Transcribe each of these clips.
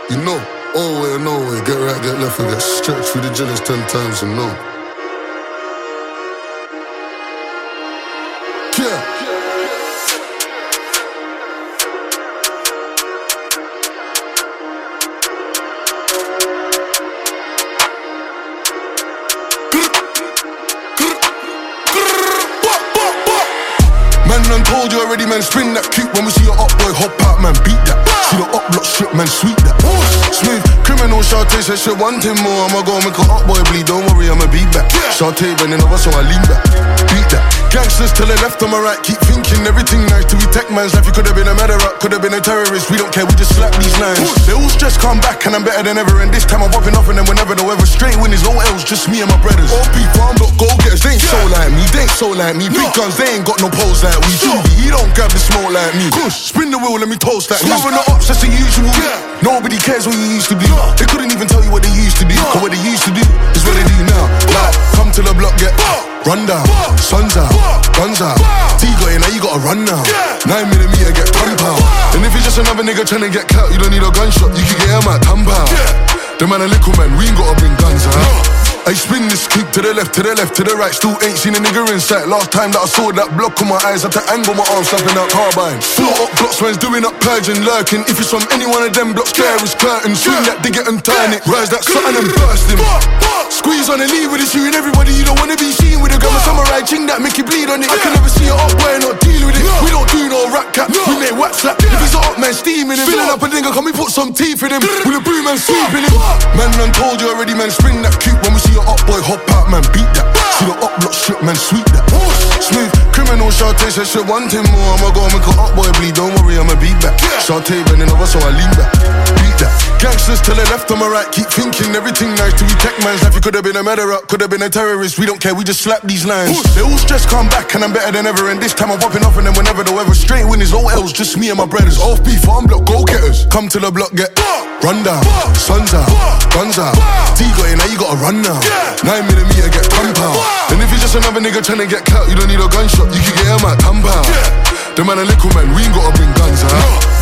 You know, all way or no way, get right, get left, and get stretched through the jealous 10 times, you know. Yeah. Man done told you already, man, spin that cute. When we see your up boy, hop out, man, beat that. See the up block strip, man, sweet that. Smooth, criminal, Shartay said she wanting more. I'ma go make a up boy bleed, don't worry, I'ma be back. Shartay bending over, so I lean back. Beat that. Gangsters to the left, on my right, keep thinking everything nice. To be tech man's life, you could've been a murderer, could've been a terrorist. We don't care, we just slap these lines. They all stress come back, and I'm better than ever. And this time I'm popping off, and then whenever the weather straight win is no else, just me and my brothers. OP farm, but go-getters, they ain't so like me, they ain't so like me. Big guns, they ain't got no pose like we do. He don't grab the smoke like me. Spin the wheel, let me toast that. Moving the ups, that's the usual. Nobody cares what you used to be. They couldn't even tell you what they used to do. Cause what they used to do is what they do now. Like, come to the block, get run down. Sun's out, guns out. T got in, now you gotta run now. 9mm, get £10. And if you're just another nigga trying to get clout, you don't need a gunshot, you can get him at £10. The man a little man, we ain't gotta bring guns out. I spin this kick to the left, to the left, to the right. Still ain't seen a nigga in sight. Last time that I saw that block on my eyes, had to angle my arms, slapping out carbine. Float up blocks, man's doing up purging, lurking. If it's from any one of them blocks, there is curtain. Swing that digger and turn it, rise that something and burst him. Squeeze on the lead with it, shooting everybody you don't wanna be seen with it. Got my samurai ching that make you bleed on it. I can never see it up boy and not deal with it. We don't do no rap cap, we make whack slap. If he's a up man steaming him, filling up a nigga, can we put some teeth in him? With a broom and sweeping him. Man done told you already, man, spin that cute. When we see your up boy, hop out, man, beat that. See the up block strip, man, sweet that. Smooth, criminal, Shartay said she wanting more. I'ma go make a up boy bleed, don't worry, I'ma be back. Shartay bending over, so I lean back. Beat that. Gangsters to the left, on my right, keep thinking everything nice. To be tech man's life, you could've been a murderer, could've been a terrorist. We don't care, we just slap these lines. They all stress come back, and I'm better than ever. And this time I'm popping off, and then whenever the weather straight win is no else, just me and my brothers. Off beef, farm block, go-getters. Come to the block, get run down. Sun's out, guns out. T got in, now you gotta run now. 9mm, get £10. And if you're just another nigga trying to get clout, you don't need a gunshot, you can get him at £10. The man a little man, we ain't gotta bring guns out.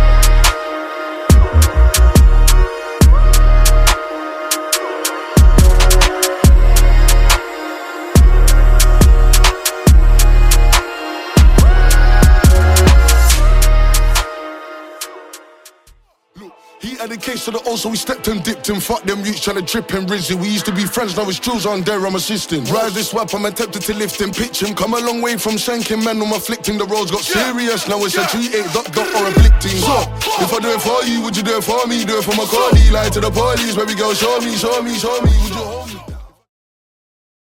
He had a case of the O, so we stepped and dipped and fucked them youths trying to trip and rizzy. We used to be friends, now it's drills on there, I'm assisting. Rise this wap, I'm attempted to lift and pitch him. Come a long way from shanking, man, I'm afflicting. The roads got serious, now it's a 3-8 dot or a blick team. So, if I do it for you, would you do it for me? Do it for my callie, lie to the police, baby girl, show me, would you hold me?